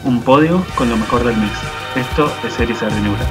un podio con lo mejor del mes. Esto es Series Ardenura.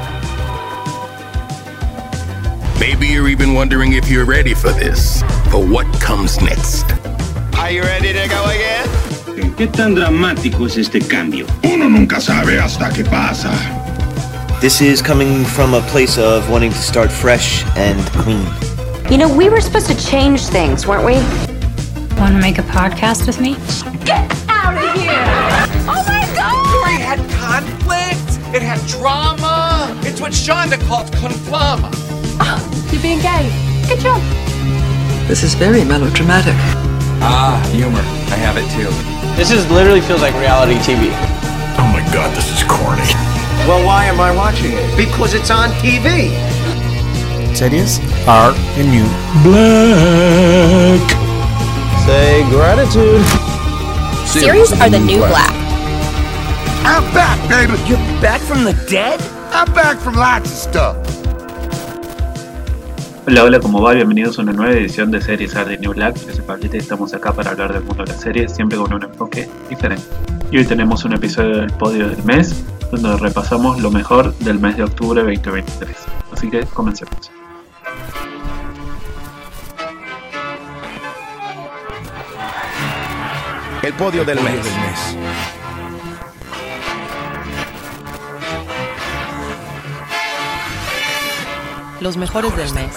Maybe you're even wondering if you're ready for this, for what comes next. Are you ready to go again? ¿Qué tan dramático es este cambio? Uno nunca sabe hasta que pasa. This is coming from a place of wanting to start fresh and clean. You know, we were supposed to change things, weren't we? Want to make a podcast with me? Get out of here! Oh my God! It had conflict. It had drama. It's what Shonda calls conflama. Oh, you're being gay. Good job. This is very melodramatic. Humor. I have it too. This literally feels like reality TV. Oh my God, this is corny. Well, why am I watching it? Because it's on TV. Series are the new Black. Say gratitude. Series are the new black. I'm back, baby. You're back from the dead? I'm back from lots of stuff. Hola, ¿cómo va? Bienvenidos a una nueva edición de Series Are the New Black. Yo soy Pablito y estamos acá para hablar del mundo de las series, siempre con un enfoque diferente. Y hoy tenemos un episodio del podio del mes, donde repasamos lo mejor del mes de octubre 2023. Así que comencemos. El podio del mes. Los mejores del mes.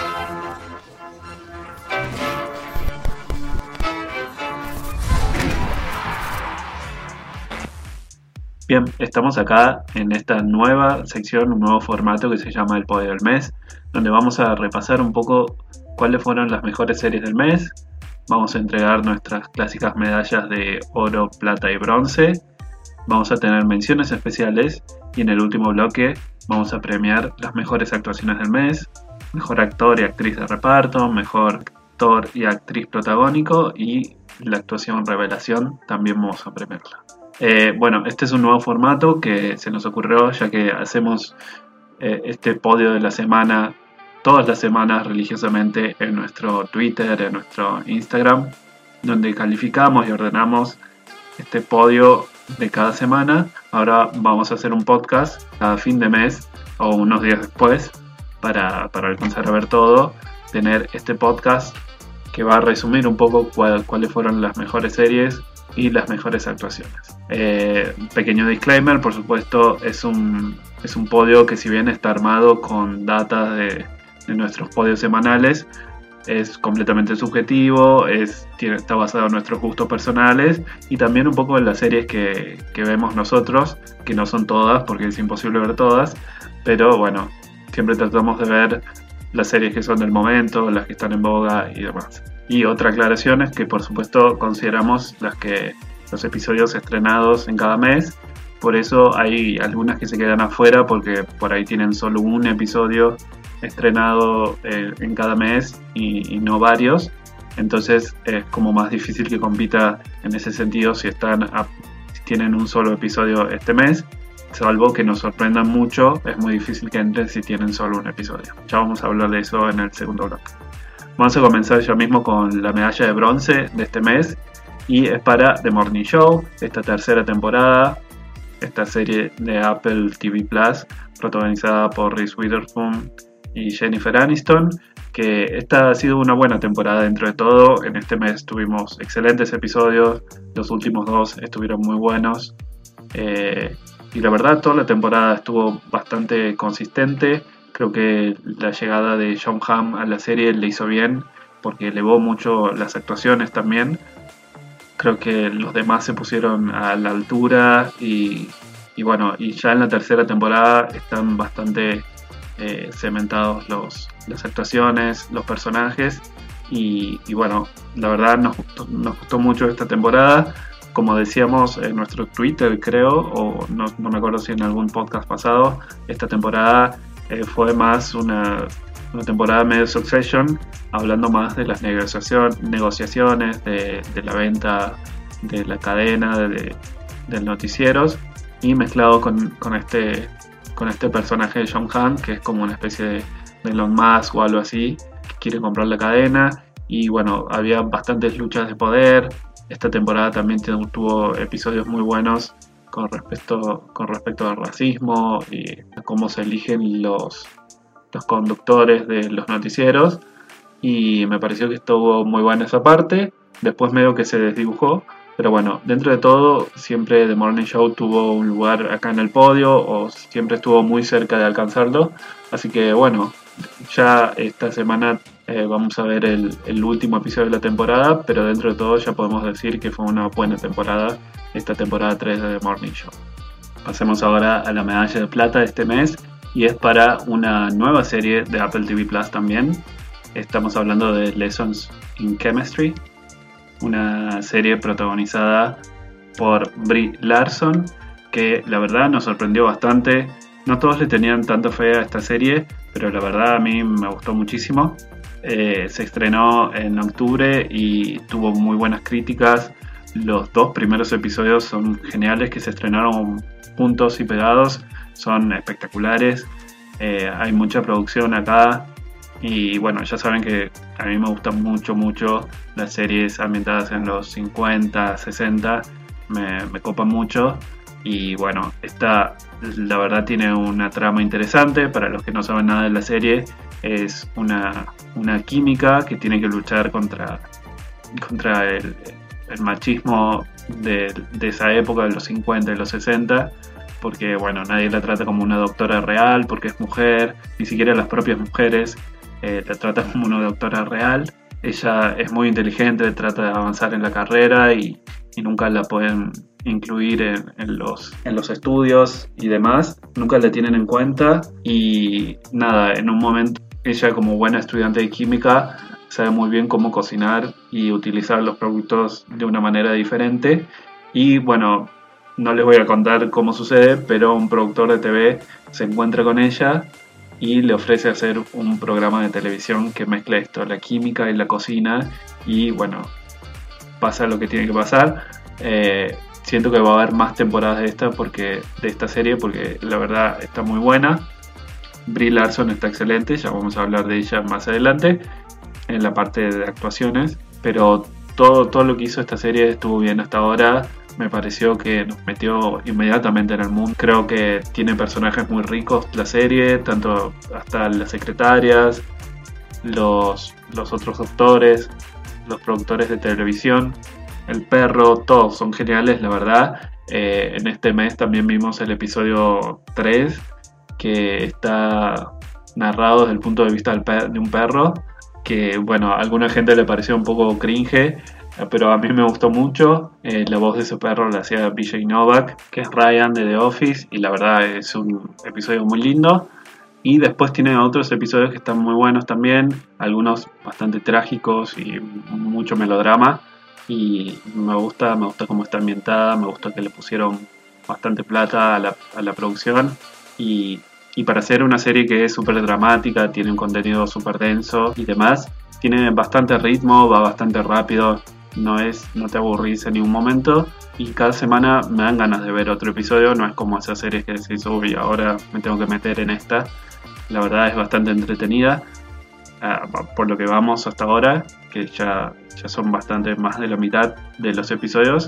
Bien, estamos acá en esta nueva sección, un nuevo formato que se llama el podio del mes, donde vamos a repasar un poco cuáles fueron las mejores series del mes. Vamos a entregar nuestras clásicas medallas de oro, plata y bronce. Vamos a tener menciones especiales y en el último bloque vamos a premiar las mejores actuaciones del mes, mejor actor y actriz de reparto, mejor actor y actriz protagónico y la actuación revelación también vamos a premiarla. Bueno, este es un nuevo formato que se nos ocurrió ya que hacemos este podio de la semana todas las semanas religiosamente en nuestro Twitter, en nuestro Instagram, donde calificamos y ordenamos este podio de cada semana. Ahora vamos a hacer un podcast cada fin de mes o unos días después para alcanzar a ver todo, tener este podcast que va a resumir un poco cuáles fueron las mejores series y las mejores actuaciones. Pequeño disclaimer, por supuesto, es un podio que si bien está armado con datas de nuestros podios semanales, es completamente subjetivo, está basado en nuestros gustos personales y también un poco en las series que vemos nosotros, que no son todas porque es imposible ver todas, pero bueno, siempre tratamos de ver las series que son del momento, las que están en boga y demás. Y otra aclaración es que por supuesto consideramos los episodios estrenados en cada mes, por eso hay algunas que se quedan afuera porque por ahí tienen solo un episodio estrenado en cada mes y no varios, entonces es como más difícil que compita en ese sentido si tienen un solo episodio este mes, salvo que nos sorprendan mucho, es muy difícil que entren si tienen solo un episodio. Ya vamos a hablar de eso en el segundo bloque. Vamos a comenzar ya mismo con la medalla de bronce de este mes y es para The Morning Show, esta tercera temporada, esta serie de Apple TV Plus protagonizada por Reese Witherspoon y Jennifer Aniston, que esta ha sido una buena temporada dentro de todo. En este mes tuvimos excelentes episodios, los últimos dos estuvieron muy buenos y la verdad toda la temporada estuvo bastante consistente. Creo que la llegada de Jon Hamm a la serie le hizo bien porque elevó mucho las actuaciones también. Creo que los demás se pusieron a la altura y bueno, y ya en la tercera temporada están bastante cementados las actuaciones, los personajes y bueno, la verdad nos gustó mucho esta temporada. Como decíamos en nuestro Twitter, creo, o no me acuerdo si en algún podcast pasado, esta temporada fue más una temporada medio Succession, hablando más de las negociaciones de la venta de la cadena del noticieros y mezclado con este personaje de Jon Hamm, que es como una especie de Elon Musk o algo así, que quiere comprar la cadena y bueno, había bastantes luchas de poder. Esta temporada también tuvo episodios muy buenos con respecto al racismo y a cómo se eligen los conductores de los noticieros, y me pareció que estuvo muy buena esa parte. Después medio que se desdibujó, pero bueno, dentro de todo siempre The Morning Show tuvo un lugar acá en el podio, o siempre estuvo muy cerca de alcanzarlo, así que bueno, ya esta semana vamos a ver el último episodio de la temporada, pero dentro de todo ya podemos decir que fue una buena temporada, esta temporada 3 de The Morning Show. Pasemos ahora a la medalla de plata de este mes, y es para una nueva serie de Apple TV Plus también. Estamos hablando de Lessons in Chemistry, una serie protagonizada por Brie Larson, que la verdad nos sorprendió bastante. No todos le tenían tanta fe a esta serie, pero la verdad a mí me gustó muchísimo. Se estrenó en octubre y tuvo muy buenas críticas. Los 2 primeros episodios son geniales, que se estrenaron juntos y pegados, son espectaculares. Hay mucha producción acá. Y bueno, ya saben que a mí me gustan mucho las series ambientadas en los 50, 60, me copan mucho. Y bueno, esta la verdad tiene una trama interesante. Para los que no saben nada de la serie, es una química que tiene que luchar contra el machismo de esa época, de los 50 y los 60. Porque bueno, nadie la trata como una doctora real, porque es mujer, ni siquiera las propias mujeres la tratan como una doctora real. Ella es muy inteligente, trata de avanzar en la carrera y nunca la pueden incluir en los estudios y demás, nunca la tienen en cuenta. Y nada, en un momento ella, como buena estudiante de química, sabe muy bien cómo cocinar y utilizar los productos de una manera diferente. Y bueno, no les voy a contar cómo sucede, pero un productor de TV se encuentra con ella y le ofrece hacer un programa de televisión que mezcla esto, la química y la cocina. Y bueno, pasa lo que tiene que pasar. Siento que va a haber más temporadas de esta serie, porque la verdad está muy buena. Brie Larson está excelente, ya vamos a hablar de ella más adelante en la parte de actuaciones, pero todo lo que hizo esta serie estuvo bien hasta ahora. Me pareció que nos metió inmediatamente en el mundo. Creo que tiene personajes muy ricos la serie, tanto hasta las secretarias, los otros doctores, los productores de televisión, el perro, todos son geniales, la verdad. En este mes también vimos el episodio 3, que está narrado desde el punto de vista de un perro, que bueno, a alguna gente le pareció un poco cringe, pero a mí me gustó mucho. La voz de ese perro la hacía BJ Novak, que es Ryan de The Office, y la verdad es un episodio muy lindo. Y después tiene otros episodios que están muy buenos también, algunos bastante trágicos y mucho melodrama. Y me gusta cómo está ambientada, me gusta que le pusieron bastante plata a la producción. Y para hacer una serie que es súper dramática, tiene un contenido súper denso y demás, tiene bastante ritmo, va bastante rápido, no te aburrís en ningún momento, y cada semana me dan ganas de ver otro episodio. No es como esas series que decís, uy, ahora me tengo que meter en esta. La verdad es bastante entretenida, por lo que vamos hasta ahora, que ya son bastante más de la mitad de los episodios.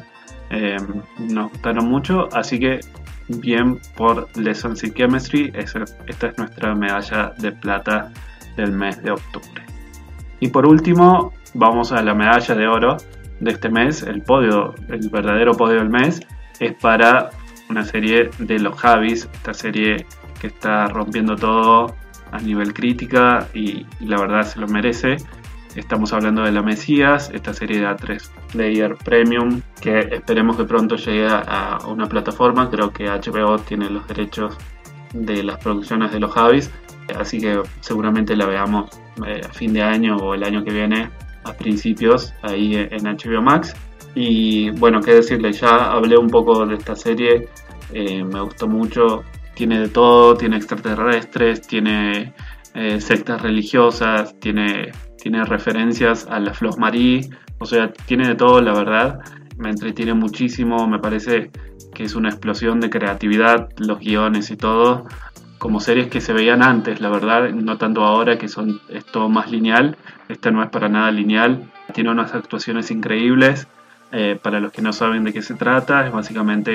Nos gustaron mucho, así que bien por Lessons in Chemistry. Esta es nuestra medalla de plata del mes de octubre. Y por último vamos a la medalla de oro de este mes. El verdadero podio del mes es para una serie de los Javis, esta serie que está rompiendo todo a nivel crítica y la verdad se lo merece. Estamos hablando de La Mesías, esta serie de A3 Player Premium, que esperemos que pronto llegue a una plataforma. Creo que HBO tiene los derechos de las producciones de los Javis, así que seguramente la veamos a fin de año o el año que viene, a principios, ahí en HBO Max. Y bueno, qué decirles, ya hablé un poco de esta serie, me gustó mucho. Tiene de todo, tiene extraterrestres, tiene sectas religiosas, tiene referencias a la Flos Marie, o sea, tiene de todo, la verdad. Me entretiene muchísimo, me parece que es una explosión de creatividad, los guiones y todo, como series que se veían antes, la verdad, no tanto ahora que es todo más lineal. Esta no es para nada lineal, tiene unas actuaciones increíbles. Para los que no saben de qué se trata, es básicamente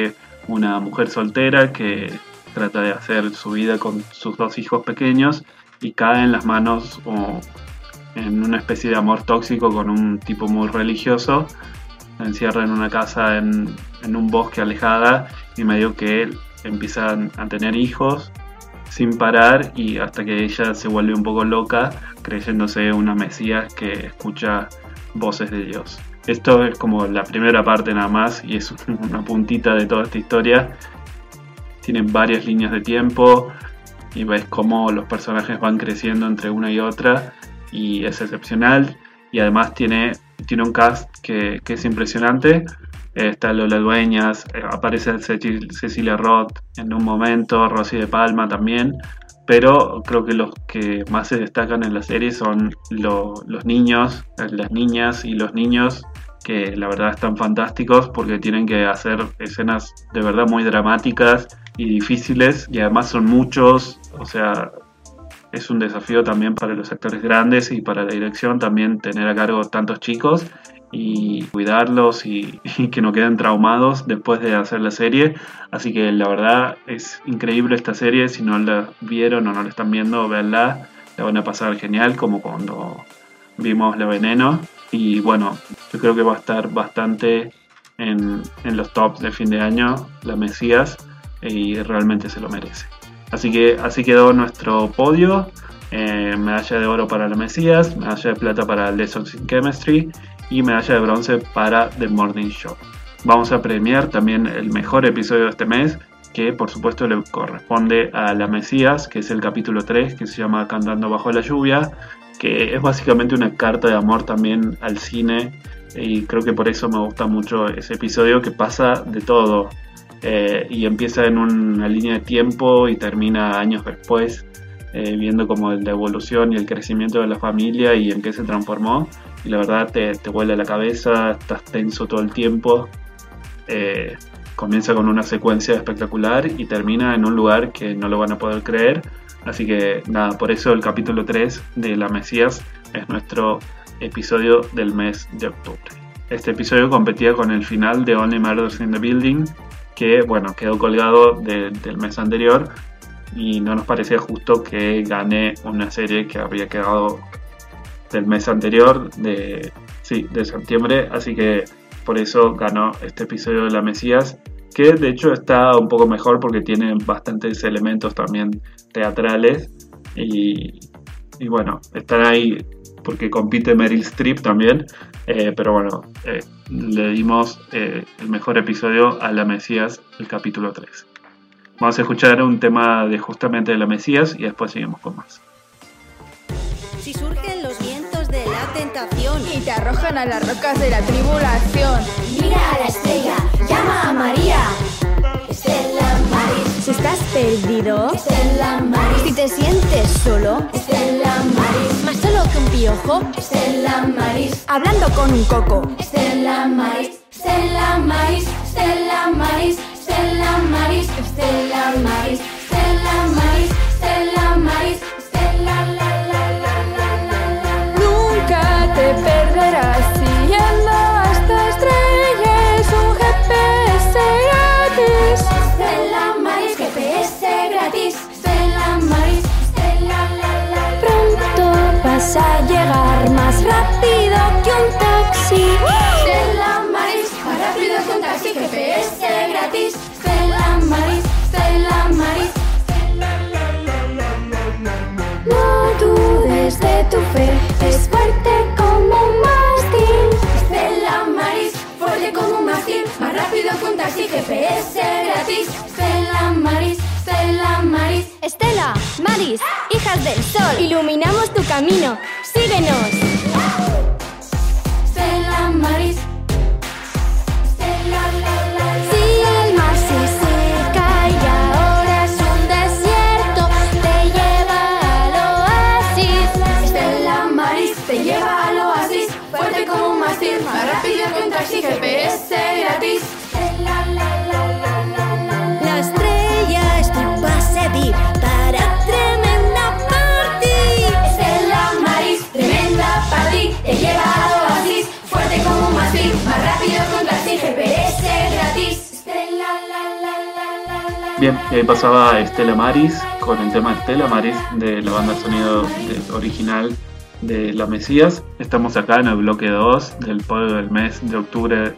una mujer soltera que trata de hacer su vida con sus 2 hijos pequeños y cae en las manos o en una especie de amor tóxico con un tipo muy religioso. Se encierra en una casa en un bosque alejada y medio que empiezan a tener hijos sin parar, y hasta que ella se vuelve un poco loca creyéndose una mesías que escucha voces de Dios. Esto es como la primera parte nada más y es una puntita de toda esta historia. Tienen varias líneas de tiempo y ves cómo los personajes van creciendo entre una y otra y es excepcional, y además tiene un cast que es impresionante. Está Lola Dueñas, aparece Cecilia Roth en un momento, Rosy de Palma también, pero creo que los que más se destacan en la serie son los niños, las niñas y los niños, que la verdad están fantásticos porque tienen que hacer escenas de verdad muy dramáticas y difíciles, y además son muchos, o sea, es un desafío también para los actores grandes y para la dirección también tener a cargo tantos chicos y cuidarlos y que no queden traumados después de hacer la serie. Así que la verdad es increíble esta serie. Si no la vieron o no la están viendo, véanla, la van a pasar genial, como cuando vimos La Veneno. Y bueno, yo creo que va a estar bastante en los tops de fin de año, La Mesías, y realmente se lo merece. Así que así quedó nuestro podio. Medalla de oro para La Mesías, medalla de plata para Lessons in Chemistry y medalla de bronce para The Morning Show. Vamos a premiar también el mejor episodio de este mes, que por supuesto le corresponde a La Mesías, que es el capítulo 3, que se llama Cantando bajo la lluvia, que es básicamente una carta de amor también al cine, y creo que por eso me gusta mucho ese episodio, que pasa de todo. Y empieza en una línea de tiempo y termina años después, viendo como la evolución y el crecimiento de la familia y en qué se transformó, y la verdad te vuela la cabeza, estás tenso todo el tiempo. Comienza con una secuencia espectacular y termina en un lugar que no lo van a poder creer. Así que nada, por eso el capítulo 3 de La Mesías es nuestro episodio del mes de octubre. Este episodio competía con el final de Only Murders in the Building, que bueno, quedó colgado del mes anterior y no nos parecía justo que gane una serie que había quedado del mes anterior, de septiembre, así que por eso ganó este episodio de La Mesías, que de hecho está un poco mejor porque tiene bastantes elementos también teatrales y bueno, están ahí porque compite Meryl Streep también, pero bueno, le dimos el mejor episodio a La Mesías, el capítulo 3. Vamos a escuchar un tema justamente de La Mesías y después seguimos con más. Si surgen los vientos de la tentación y te arrojan a las rocas de la tribulación, mira a la estrella, llama a María. Estela Maris. Si estás perdido, Estela Maris. Si te sientes solo, Estela Maris. Más solo que un piojo, Estela Maris. Hablando con un coco, Estela Maris. Estela Maris. Estela Maris. Estela Maris. Estela Maris. Estela Maris. Estela Maris. Estela la. Nunca te perderás siguiendo a esta estrella, es un GPS gratis. Estela Maris, GPS gratis. Estela Maris. Estela la. Pronto vas a llegar más rápido que un taxi. Estela Maris, más rápido que un taxi, GPS gratis. Estela Maris. Estela Maris. No dudes de tu fe, es fuerte como un mástil. Estela Maris, fuerte como un mástil, más rápido que un taxi, GPS gratis. Estela Maris. Estela Maris. Estela Maris, hijas del sol, iluminamos tu camino, síguenos. Estela Maris. Estela la. Si el mar se seca y ahora es un desierto, te lleva al oasis. Estela Maris te lleva al oasis, fuerte como un mástil, más rápido que un taxi, GPS gratis. Estela la. La estrella es tu pase VIP para tremenda party. Estela Maris, tremenda Bien, y ahí pasaba Stella Maris con el tema Stella Maris de la banda de sonido original de La Mesías. Estamos acá en el bloque 2 del podio del mes de octubre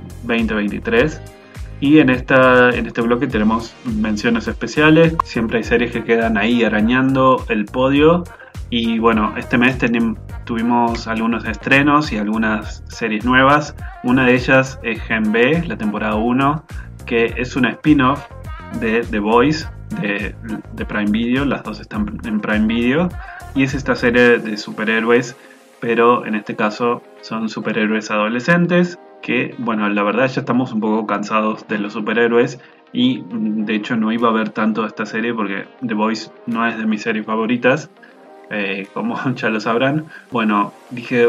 2023. Y en este bloque tenemos menciones especiales. Siempre hay series que quedan ahí arañando el podio. Y bueno, este mes tuvimos algunos estrenos y algunas series nuevas. Una de ellas es Gen B, la temporada 1, que es una spin-off de The Boys de Prime Video. Las dos están en Prime Video. Y es esta serie de superhéroes, pero en este caso son superhéroes adolescentes. Que bueno, la verdad ya estamos un poco cansados de los superhéroes. Y de hecho no iba a ver tanto esta serie porque The Boys no es de mis series favoritas. Como ya lo sabrán. Bueno, dije,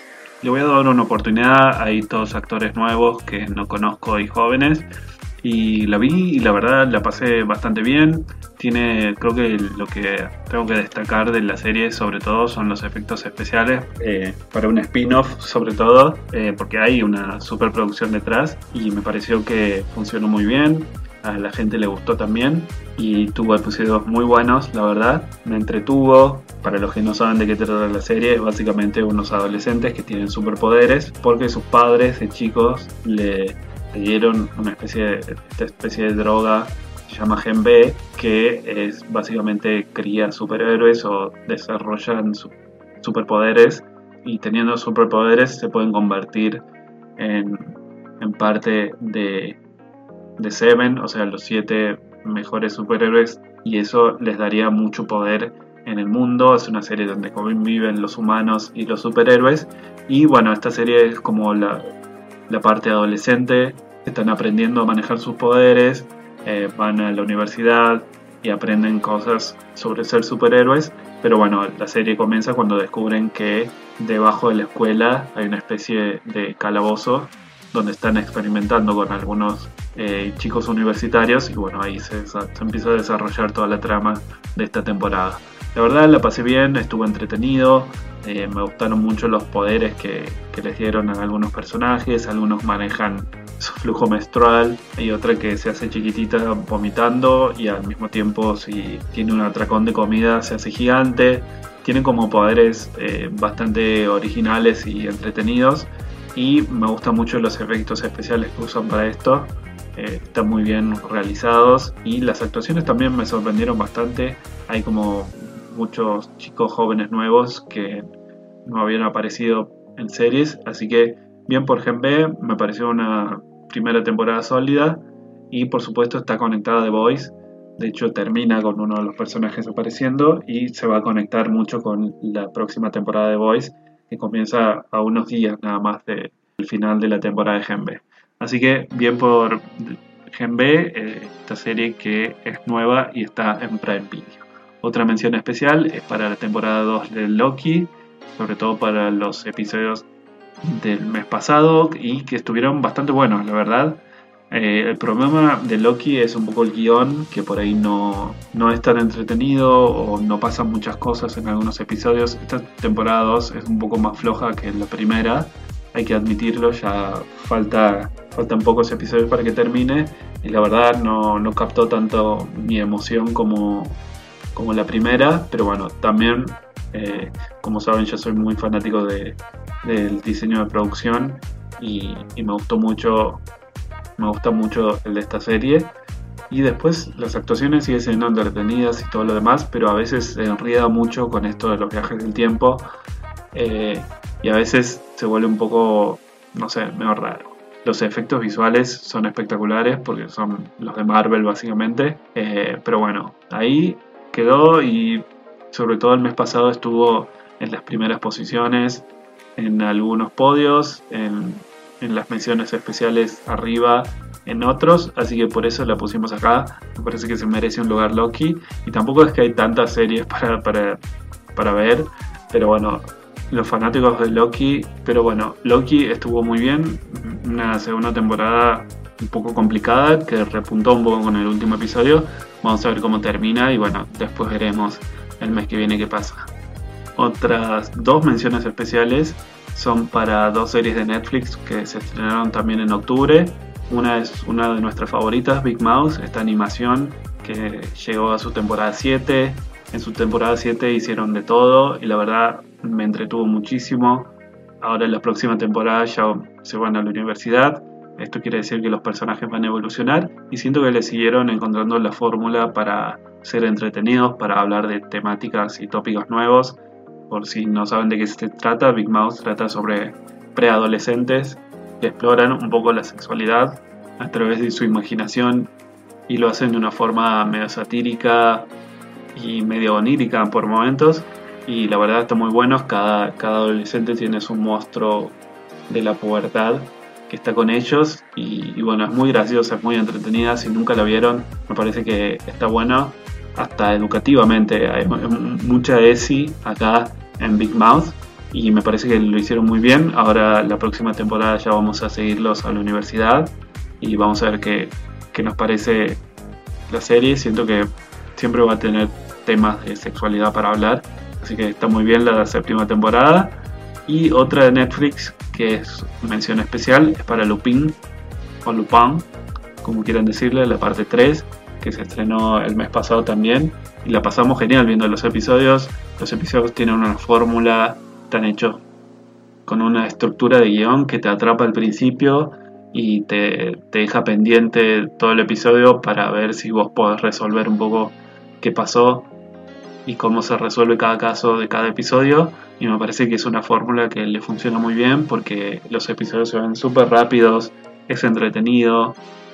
le voy a dar una oportunidad. Hay todos actores nuevos que no conozco y jóvenes. Y la vi y la verdad la pasé bastante bien. Creo que lo que tengo que destacar de la serie sobre todo son los efectos especiales, para un spin-off sobre todo, porque hay una superproducción detrás y me pareció que funcionó muy bien. A la gente le gustó también y tuvo episodios muy buenos, la verdad. Me entretuvo. Para los que no saben de qué trata la serie, es básicamente unos adolescentes que tienen superpoderes porque sus padres de chicos le dieron esta especie de droga que se llama Gen B, que es básicamente cría superhéroes o desarrollan superpoderes, y teniendo superpoderes se pueden convertir en parte de Seven, o sea, los 7 mejores superhéroes, y eso les daría mucho poder en el mundo. Es una serie donde conviven los humanos y los superhéroes, y bueno, esta serie es como la parte adolescente. Están aprendiendo a manejar sus poderes, van a la universidad y aprenden cosas sobre ser superhéroes. Pero bueno, la serie comienza cuando descubren que debajo de la escuela hay una especie de calabozo donde están experimentando con algunos chicos universitarios, y bueno, ahí se empieza a desarrollar toda la trama de esta temporada. La verdad la pasé bien, estuvo entretenido, me gustaron mucho los poderes que les dieron a algunos personajes. Algunos manejan su flujo menstrual, hay otra que se hace chiquitita vomitando y al mismo tiempo si tiene un atracón de comida se hace gigante. Tienen como poderes bastante originales y entretenidos, y me gustan mucho los efectos especiales que usan para esto. Están muy bien realizados y las actuaciones también me sorprendieron bastante. Hay como muchos chicos jóvenes nuevos que no habían aparecido en series, así que bien por Gen B. Me pareció una primera temporada sólida y por supuesto está conectada a The Boys. De hecho termina con uno de los personajes apareciendo y se va a conectar mucho con la próxima temporada de The Boys, que comienza a unos días nada más del final de la temporada de Gen B. Así que bien por Gen B, esta serie que es nueva y está en Prime Video. Otra mención especial es para la temporada 2 de Loki, sobre todo para los episodios del mes pasado y que estuvieron bastante buenos, la verdad. El problema de Loki es un poco el guión, que por ahí no es tan entretenido o no pasan muchas cosas en algunos episodios. Esta temporada 2 es un poco más floja que la primera, hay que admitirlo. Ya faltan pocos episodios para que termine y la verdad no captó tanto mi emoción como la primera, pero bueno, también como saben yo soy muy fanático del diseño de producción y me gusta mucho el de esta serie. Y después las actuaciones siguen siendo entretenidas y todo lo demás, pero a veces se enreda mucho con esto de los viajes del tiempo, y a veces se vuelve un poco, no sé, medio raro. Los efectos visuales son espectaculares porque son los de Marvel básicamente, pero bueno, ahí quedó. Y sobre todo el mes pasado estuvo en las primeras posiciones, en algunos podios, en las menciones especiales arriba en otros, así que por eso la pusimos acá. Me parece que se merece un lugar Loki, y tampoco es que hay tantas series para ver, pero bueno, los fanáticos de Loki. Pero bueno, Loki estuvo muy bien, una segunda temporada un poco complicada que repuntó un poco con el último episodio. Vamos a ver cómo termina y bueno, después veremos el mes que viene qué pasa. Otras dos menciones especiales son para dos series de Netflix que se estrenaron también en octubre. Una es una de nuestras favoritas, Big Mouth, esta animación que llegó a su temporada 7. En su temporada 7 hicieron de todo y la verdad me entretuvo muchísimo. Ahora en la próxima temporada ya se van a la universidad. Esto quiere decir que los personajes van a evolucionar y siento que le siguieron encontrando la fórmula para ser entretenidos, para hablar de temáticas y tópicos nuevos. Por si no saben de qué se trata, Big Mouth trata sobre preadolescentes que exploran un poco la sexualidad a través de su imaginación y lo hacen de una forma medio satírica y medio onírica por momentos, y la verdad está muy bueno. Cada adolescente tiene su monstruo de la pubertad que está con ellos y bueno, es muy graciosa, es muy entretenida. Si nunca la vieron, me parece que está bueno hasta educativamente. Hay mucha ESI acá en Big Mouth y me parece que lo hicieron muy bien. Ahora la próxima temporada ya vamos a seguirlos a la universidad y vamos a ver qué nos parece la serie. Siento que siempre va a tener temas de sexualidad para hablar, así que está muy bien la 7ª temporada. Y otra de Netflix que es mención especial es para Lupin, o Lupin, como quieran decirle, la parte 3, que se estrenó el mes pasado también, y la pasamos genial viendo los episodios. Los episodios tienen una fórmula, están hechos con una estructura de guión que te atrapa al principio y te deja pendiente todo el episodio para ver si vos podés resolver un poco qué pasó y cómo se resuelve cada caso de cada episodio, y me parece que es una fórmula que le funciona muy bien porque los episodios se ven súper rápidos, es entretenido.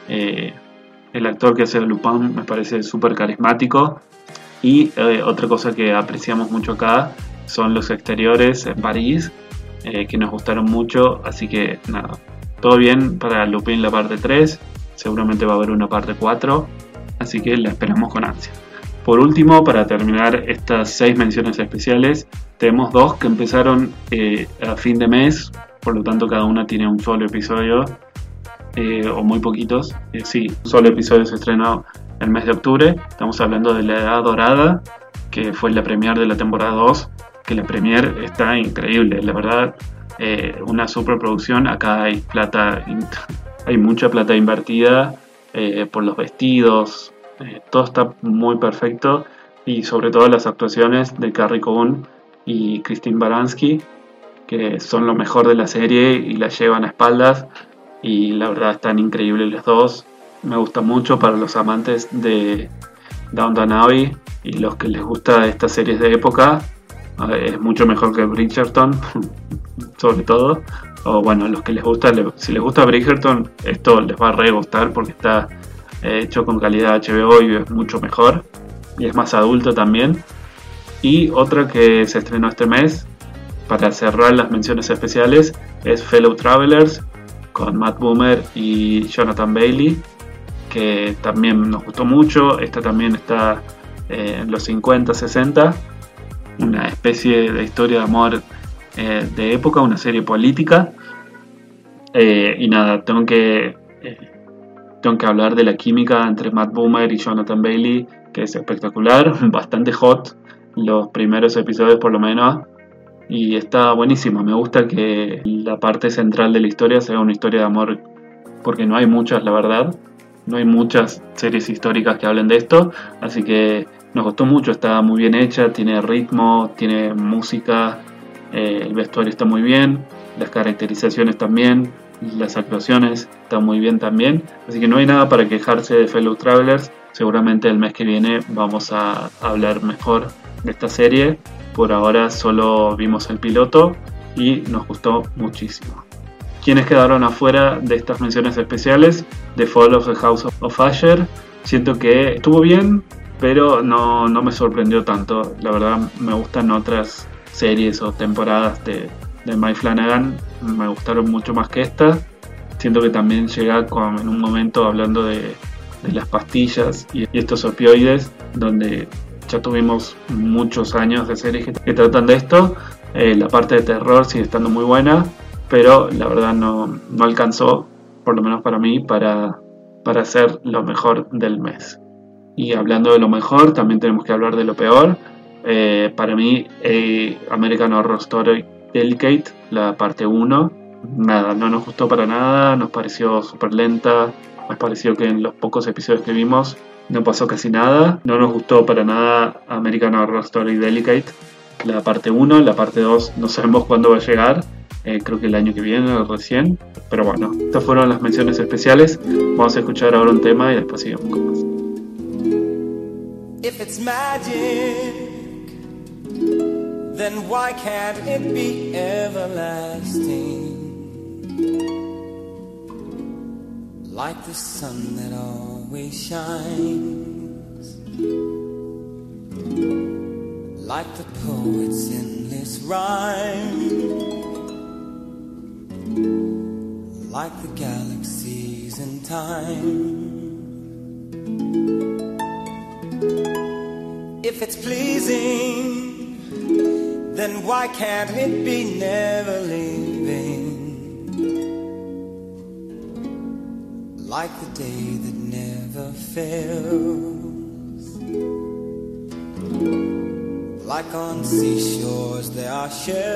El actor que hace Lupin me parece súper carismático, y otra cosa que apreciamos mucho acá son los exteriores en París, que nos gustaron mucho, así que nada, todo bien para Lupin la parte 3, seguramente va a haber una parte 4, así que la esperamos con ansia. Por último, para terminar estas 6 menciones especiales, tenemos 2 que empezaron a fin de mes, por lo tanto cada una tiene un solo episodio, o muy poquitos. Sí, un solo episodio se estrenó el mes de octubre. Estamos hablando de La Edad Dorada, que fue la premiere de la temporada 2, que la premiere está increíble, la verdad, una superproducción. Acá hay plata, hay mucha plata invertida por los vestidos. Todo está muy perfecto, y sobre todo las actuaciones de Carrie Coon y Christine Baranski, que son lo mejor de la serie y la llevan a espaldas, y la verdad están increíbles las dos. Me gusta mucho para los amantes de Downton Abbey y los que les gusta estas series de época. Es mucho mejor que Bridgerton sobre todo, o bueno, los que les gusta, si les gusta Bridgerton, esto les va a re gustar porque está hecho con calidad HBO y es mucho mejor y es más adulto también. Y otra que se estrenó este mes para cerrar las menciones especiales es Fellow Travelers, con Matt Bomer y Jonathan Bailey, que también nos gustó mucho. Esta también está en los 50-60, una especie de historia de amor de época, una serie política, y nada, tengo que hablar de la química entre Matt Bomer y Jonathan Bailey, que es espectacular, bastante hot los primeros episodios por lo menos, y está buenísimo. Me gusta que la parte central de la historia sea una historia de amor, porque no hay muchas, la verdad, no hay muchas series históricas que hablen de esto, así que nos gustó mucho. Está muy bien hecha, tiene ritmo, tiene música, el vestuario está muy bien, las caracterizaciones también, las actuaciones están muy bien también, así que no hay nada para quejarse de Fellow Travelers. Seguramente el mes que viene vamos a hablar mejor de esta serie. Por ahora solo vimos el piloto y nos gustó muchísimo. ¿Quiénes quedaron afuera de estas menciones especiales? The Fall of the House of Usher. Siento que estuvo bien, pero no me sorprendió tanto. La verdad, me gustan otras series o temporadas de Mike Flanagan, me gustaron mucho más que esta. Siento que también llega en un momento hablando de las pastillas y estos opioides, donde ya tuvimos muchos años de series que tratan de esto. La parte de terror sigue estando muy buena, pero la verdad no alcanzó, por lo menos para mí, para ser lo mejor del mes. Y hablando de lo mejor, también tenemos que hablar de lo peor. Para mí, American Horror Story Delicate, la parte 1, nada, no nos gustó para nada, nos pareció súper lenta, nos pareció que en los pocos episodios que vimos no pasó casi nada, no nos gustó para nada American Horror Story Delicate, la parte 1, la parte 2 no sabemos cuándo va a llegar, creo que el año que viene o recién, pero bueno, estas fueron las menciones especiales. Vamos a escuchar ahora un tema y después seguimos con más. If it's magic, then why can't it be everlasting? Like the sun that always shines, like the poet's endless rhyme, like the galaxies in time. If it's pleasing, then why can't it be never leaving? Like the day that never fails, like on seashores there are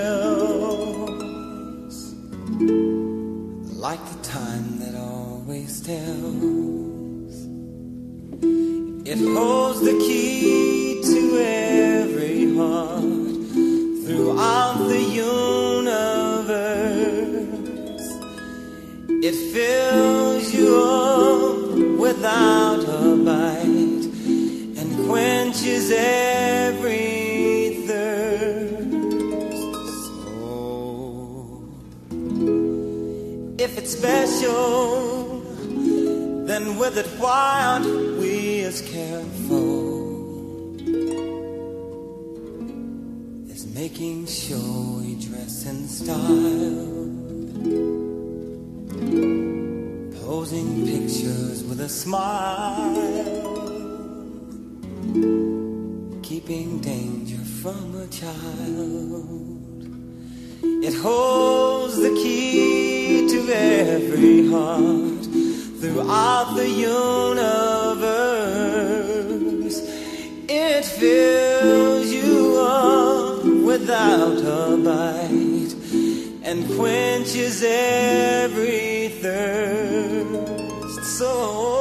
shells, like the time that always tells. It holds the key to every heart throughout the universe. It fills you up without a bite and quenches every thirst. So, if it's special, then with it why aren't we as careful as making sure we dress in style, posing pictures with a smile, keeping danger from a child. It holds the key to every heart throughout the universe. It fills you up without a bite and quenches every thirst. So,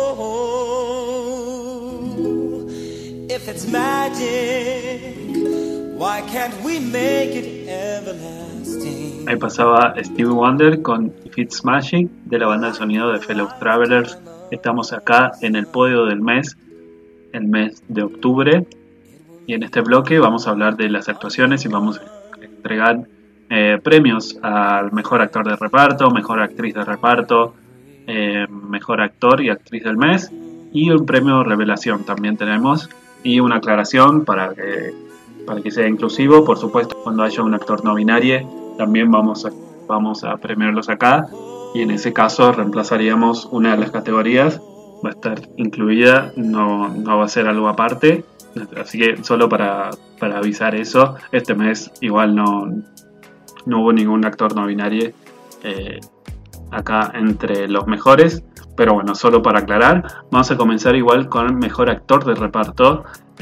if it's magic, why can't we make it everlasting? Ahí pasaba Stevie Wonder con If It's Magic, de la banda de sonido de Fellow Travelers. Estamos acá en el podio del mes, el mes de octubre, y en este bloque vamos a hablar de las actuaciones y vamos a entregar premios al mejor actor de reparto, mejor actriz de reparto, mejor actor y actriz del mes, y un premio revelación también tenemos, y una aclaración para que sea inclusivo. Por supuesto, cuando haya un actor no binario también vamos a premiarlos acá, y en ese caso reemplazaríamos una de las categorías, va a estar incluida, no va a ser algo aparte, así que solo para avisar eso. Este mes igual no hubo ningún actor no binario acá entre los mejores, pero bueno, solo para aclarar, vamos a comenzar igual con el mejor actor de reparto,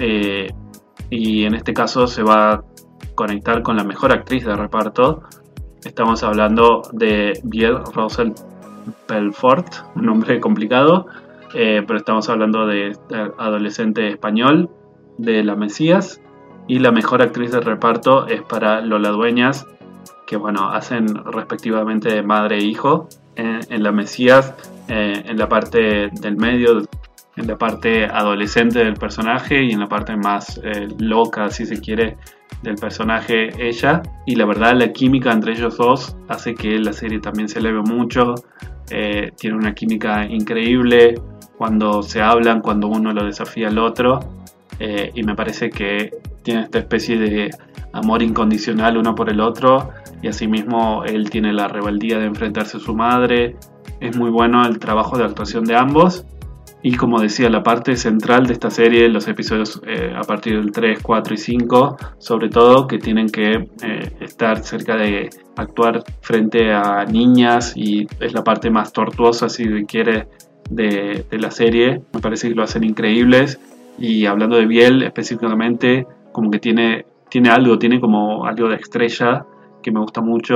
y en este caso se va a conectar con la mejor actriz de reparto. Estamos hablando de Biel Russell Pelfort, un nombre complicado, pero estamos hablando de adolescente español de La Mesías, y la mejor actriz de reparto es para Lola Dueñas, que bueno, hacen respectivamente de madre e hijo en La Mesías, en la parte del medio, en la parte adolescente del personaje, y en la parte más loca, si se quiere, del personaje ella. Y la verdad, la química entre ellos dos hace que la serie también se eleve mucho. Tiene una química increíble cuando se hablan, cuando uno lo desafía al otro, y me parece que tiene esta especie de amor incondicional uno por el otro, y asimismo él tiene la rebeldía de enfrentarse a su madre. Es muy bueno el trabajo de actuación de ambos, y como decía, la parte central de esta serie, los episodios a partir del 3, 4 y 5, sobre todo, que tienen que estar cerca de actuar frente a niñas, y es la parte más tortuosa, si se quiere, de la serie. Me parece que lo hacen increíbles. Y hablando de Biel específicamente, como que tiene como algo de estrella que me gusta mucho.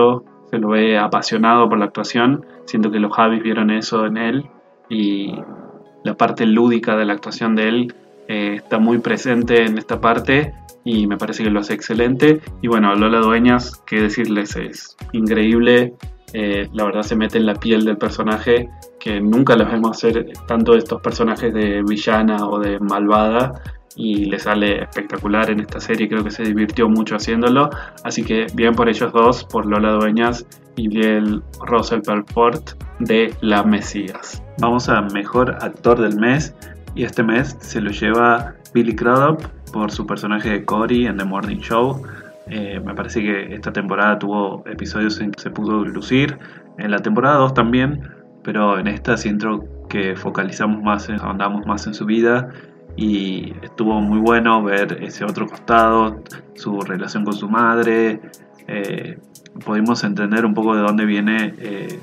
se lo ve apasionado por la actuación. Siento que los Javis vieron eso en él y la parte lúdica de la actuación de él está muy presente en esta parte y me parece que lo hace excelente. Y bueno, Lola Dueñas, qué decirles, es increíble. La verdad se mete en la piel del personaje, que nunca los vemos hacer tanto estos personajes de villana o de malvada, y le sale espectacular en esta serie. Creo que se divirtió mucho haciéndolo, así que bien por ellos dos, por Lola Dueñas y Biel Russell Pelfort de La Mesías. Vamos a mejor actor del mes, y este mes se lo lleva Billy Crudup por su personaje de Cory en The Morning Show. Me parece que esta temporada tuvo episodios en que se pudo lucir, en la temporada 2 también, pero en esta siento que focalizamos más, ahondamos más en su vida, y estuvo muy bueno ver ese otro costado, su relación con su madre. Pudimos entender un poco de dónde viene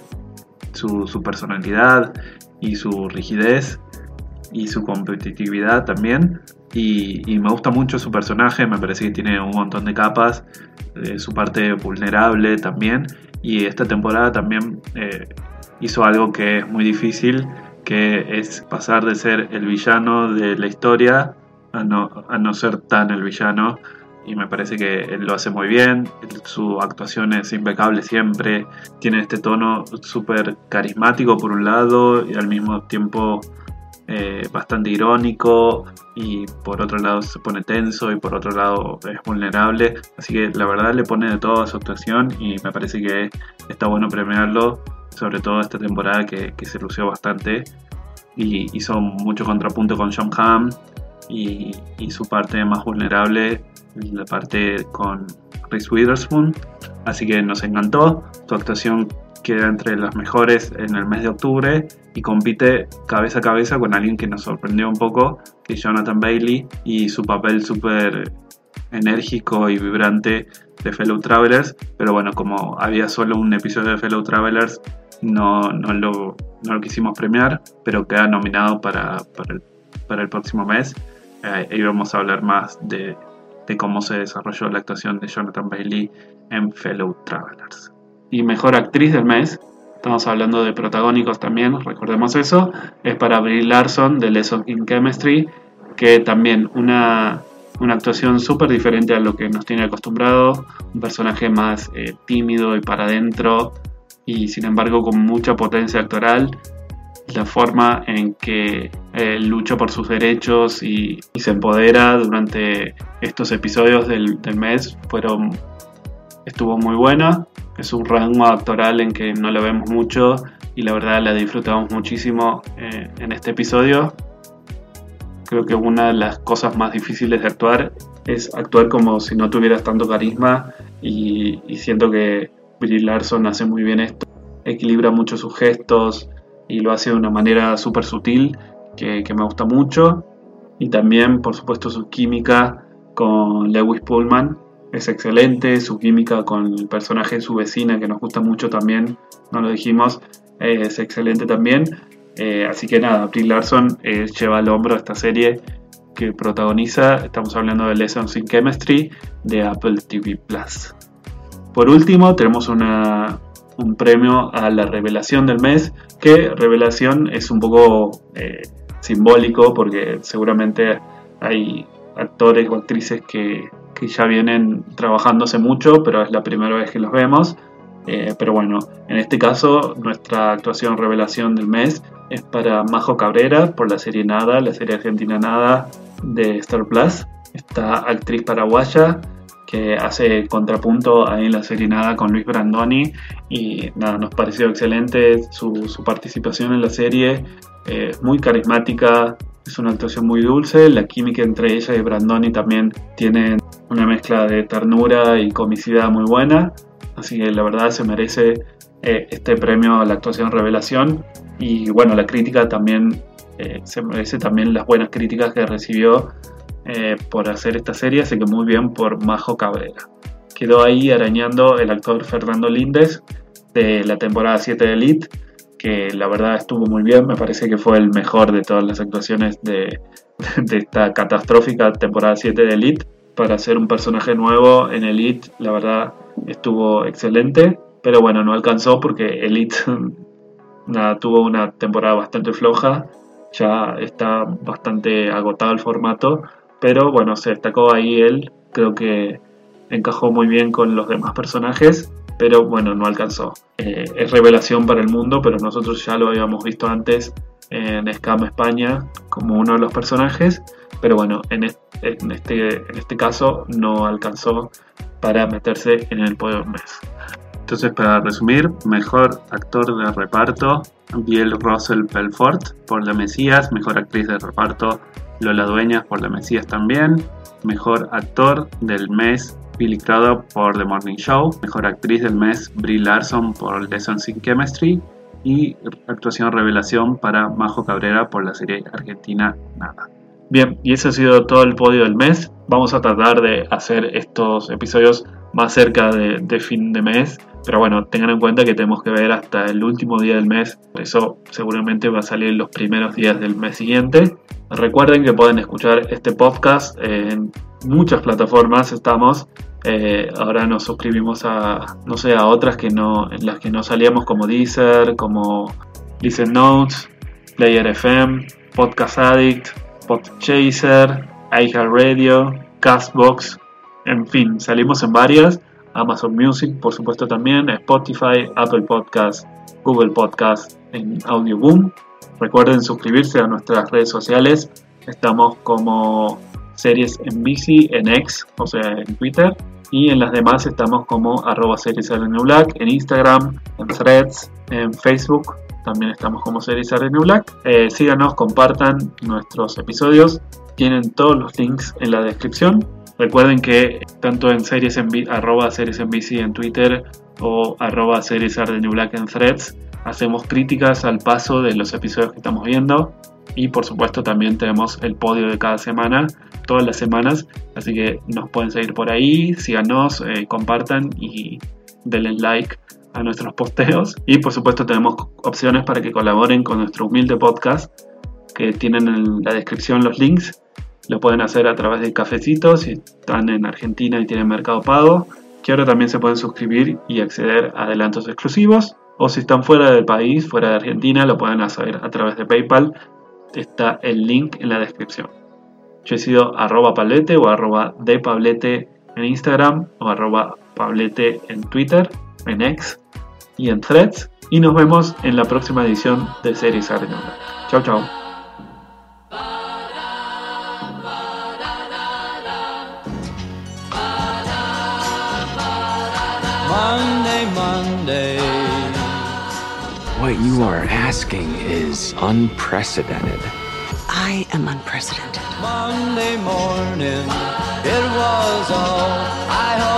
su personalidad y su rigidez y su competitividad también. Y me gusta mucho su personaje, me parece que tiene un montón de capas, su parte vulnerable también, y esta temporada también hizo algo que es muy difícil, que es pasar de ser el villano de la historia a no ser tan el villano, y me parece que él lo hace muy bien. Su actuación es impecable siempre, tiene este tono súper carismático por un lado y al mismo tiempo bastante irónico, y por otro lado se pone tenso y por otro lado es vulnerable, así que la verdad le pone de todo a su actuación y me parece que está bueno premiarlo, sobre todo esta temporada que se lució bastante y hizo mucho contrapunto con Jon Hamm y su parte más vulnerable, la parte con Reese Witherspoon, así que nos encantó. Su actuación queda entre las mejores en el mes de octubre y compite cabeza a cabeza con alguien que nos sorprendió un poco, que es Jonathan Bailey, y su papel súper enérgico y vibrante de Fellow Travelers. Pero bueno, como había solo un episodio de Fellow Travelers, no lo quisimos premiar, pero queda nominado para el próximo mes. Ahí vamos a hablar más de cómo se desarrolló la actuación de Jonathan Bailey en Fellow Travelers. Y mejor actriz del mes, estamos hablando de protagónicos también, recordemos eso, es para Brie Larson de Lessons in Chemistry, que también una actuación súper diferente a lo que nos tiene acostumbrado, un personaje más tímido y para adentro, y sin embargo con mucha potencia actoral. La forma en que lucha por sus derechos y se empodera durante estos episodios del mes estuvo muy buena. Es un rango actoral en que no la vemos mucho y la verdad la disfrutamos muchísimo en este episodio. Creo que una de las cosas más difíciles de actuar es actuar como si no tuvieras tanto carisma, y siento que Brie Larson hace muy bien esto. Equilibra mucho sus gestos y lo hace de una manera súper sutil que me gusta mucho. Y también, por supuesto, su química con Lewis Pullman es excelente. Su química con el personaje de su vecina, que nos gusta mucho también, no lo dijimos, es excelente también. Así que nada, Brie Larson lleva al hombro esta serie que protagoniza. Estamos hablando de Lessons in Chemistry de Apple TV+. Por último, tenemos un premio a la revelación del mes, que revelación es un poco simbólico, porque seguramente hay actores o actrices que ya vienen trabajándose mucho, pero es la primera vez que los vemos. Pero bueno, en este caso nuestra actuación revelación del mes es para Majo Cabrera por la serie Nada, la serie argentina Nada de Star Plus. Esta actriz paraguaya que hace contrapunto ahí en la serie Nada con Luis Brandoni, y nada, nos pareció excelente su participación en la serie. Es muy carismática, es una actuación muy dulce, la química entre ella y Brandoni también tiene una mezcla de ternura y comicidad muy buena, así que la verdad se merece este premio a la actuación revelación. Y bueno, la crítica también se merece también las buenas críticas que recibió por hacer esta serie, así que muy bien por Majo Cabrera. Quedó ahí arañando el actor Fernando Lindes de la temporada 7 de Elite, que la verdad estuvo muy bien. Me parece que fue el mejor de todas las actuaciones de esta catastrófica temporada 7 de Elite. Para ser un personaje nuevo en Elite, la verdad estuvo excelente. pero bueno, no alcanzó porque Elite tuvo una temporada bastante floja, ya está bastante agotado el formato, pero bueno, se destacó ahí él, creo que encajó muy bien con los demás personajes, pero bueno, no alcanzó. Es revelación para el mundo, pero nosotros ya lo habíamos visto antes en Scam España como uno de los personajes, pero bueno, en este caso no alcanzó para meterse en el podio del mes. Entonces, para resumir, mejor actor de reparto, Biel Russell Belfort por The Mesías. Mejor actriz de reparto, Lola Dueñas por The Mesías también. Mejor actor del mes, Billy Crudup por The Morning Show. Mejor actriz del mes, Brie Larson por Lessons in Chemistry. Y actuación revelación para Majo Cabrera por la serie argentina Nada. Bien, y ese ha sido todo el podio del mes. Vamos a tratar de hacer estos episodios más cerca de fin de mes, pero bueno, tengan en cuenta que tenemos que ver hasta el último día del mes, por eso seguramente va a salir los primeros días del mes siguiente. Recuerden que pueden escuchar este podcast en muchas plataformas, estamos. Ahora nos suscribimos a otras en las que no salíamos, como Deezer, como Listen Notes, Player FM, Podcast Addict, Podchaser, iHeartRadio, Castbox, en fin, salimos en varias. Amazon Music, por supuesto también, Spotify, Apple Podcast, Google Podcast, en Audioboom. Recuerden suscribirse a nuestras redes sociales. Estamos como Series en Bici en X, o sea, en Twitter. Y en las demás estamos como @SeriesRNBlack en Instagram, en Threads, en Facebook. También estamos como SeriesRNBlack. Síganos, compartan nuestros episodios. Tienen todos los links en la descripción. Recuerden que tanto en @SeriesNBC en Twitter o @SeriesRNBlack en Threads hacemos críticas al paso de los episodios que estamos viendo. Y por supuesto también tenemos el podio de cada semana, todas las semanas. Así que nos pueden seguir por ahí, síganos, compartan y denle like a nuestros posteos. Y por supuesto tenemos opciones para que colaboren con nuestro humilde podcast, que tienen en la descripción los links. Lo pueden hacer a través de Cafecito si están en Argentina y tienen Mercado Pago, que ahora también se pueden suscribir y acceder a adelantos exclusivos. O si están fuera del país, fuera de Argentina, lo pueden hacer a través de PayPal. Está el link en la descripción. Yo he sido @Pablete o @depablete en Instagram o @Pablete en Twitter, en X y en Threads. Y nos vemos en la próxima edición de Series Argentina. Chau, chau. Monday. What you are asking is unprecedented. I am unprecedented. Monday morning, it was all I